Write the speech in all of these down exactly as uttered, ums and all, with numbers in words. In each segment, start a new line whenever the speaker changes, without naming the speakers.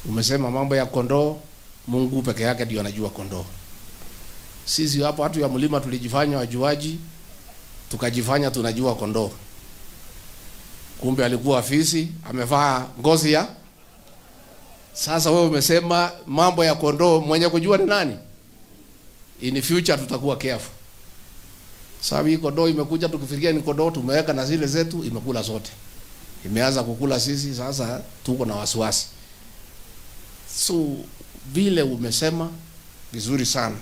Umesema mambo ya kondoo, Mungu peke yake ndio anajua kondoo. Sisi hapo watu ya mlima tulijifanya wajuaji, tukajifanya tunajua kondoo. Kumbe alikuwa afisi, amevaa ngozi ya. Sasa wewe umesema mambo ya kondoo, mwenye kujua ni nani? In future tutakuwa careful. Sababu hii kondoo imekuja tukifikiria ni kondoo, tumeweka na zile zetu imekula zote. Imeanza kukula sisi, sasa tuko na wasiwasi. So vile umesema vizuri sana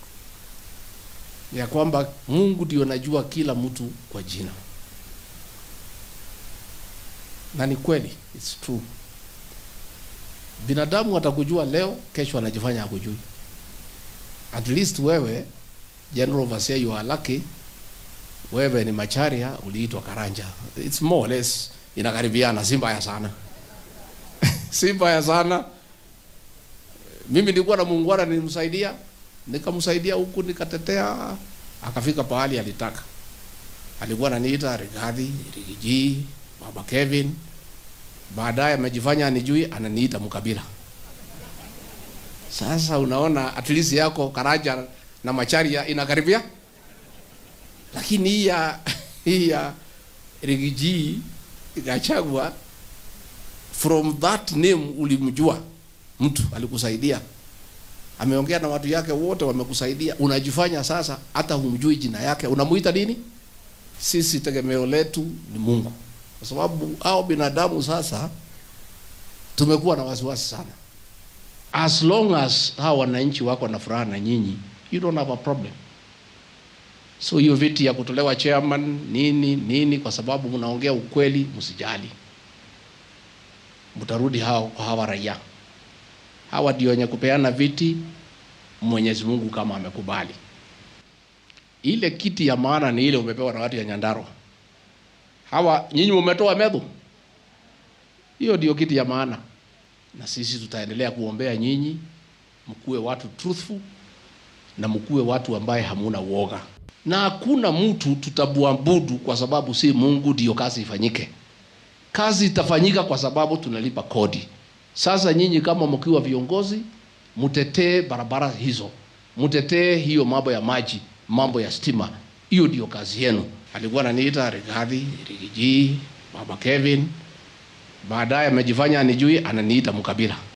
ya kwamba Mungu ndio anajua kila mtu kwa jina. Na ni kweli, it's true. Binadamu atakujua leo, kesho anajifanya hakujui. At least wewe, General Overseer, you are lucky. Wewe ni Macharia, uliitwa Karanja. It's more or less inakaribiana, si mbaya sana. Si mbaya sana. Mimi nilikuwa na muungwana nilimsaidia, nikamsaidia huku nikatetea, akafika pahali alitaka. Alikuwa ananiita Rigathi, Rigiji, Baba Kevin. Baadaye amejifanya anijui, ananiita Mkabila. Sasa unaona at least yako Karanja na Macharia inakaribia. Lakini hii ya hii ya Rigiji Gachagua, from that name ulimjua mtu alikusaidia. Ameongea na watu yake wote wamekusaidia. Unajifanya sasa hata humjui jina yake. Unamuita nini? Sisi tegemeo letu ni Mungu. Kwa sababu hao binadamu sasa tumekuwa na wasiwasi sana. As long as hao wananchi wako na furaha na nyinyi, you don't have a problem. So hiyo viti ya kutolewa chairman nini nini kwa sababu mnaongea ukweli, msijali. Mtarudi hao hawa raia. Hawa ndio wenye kupeana viti, Mwenyezi Mungu kama amekubali. Ile kiti ya maana ni ile umepewa na watu ya Nyandarua. Hawa nyinyi mmetoa medho. Hiyo ndio kiti ya maana. Na sisi tutaendelea kuombea nyinyi, mkuwe watu truthful na mkuwe watu ambaye hamuna uoga. Na hakuna mtu tutabuabudu kwa sababu si Mungu ndio kazi ifanyike. Kazi itafanyika kwa sababu tunalipa kodi. Sasa nyinyi kama mkiwa viongozi, mtetee barabara hizo. Mtetee hiyo mambo ya maji, mambo ya stima. Hiyo ndio kazi yenu. Alikuwa ananiita Rigathi, Rigiji, Baba Kevin. Baadaye amejifanya anijui, ananiita Mkabila.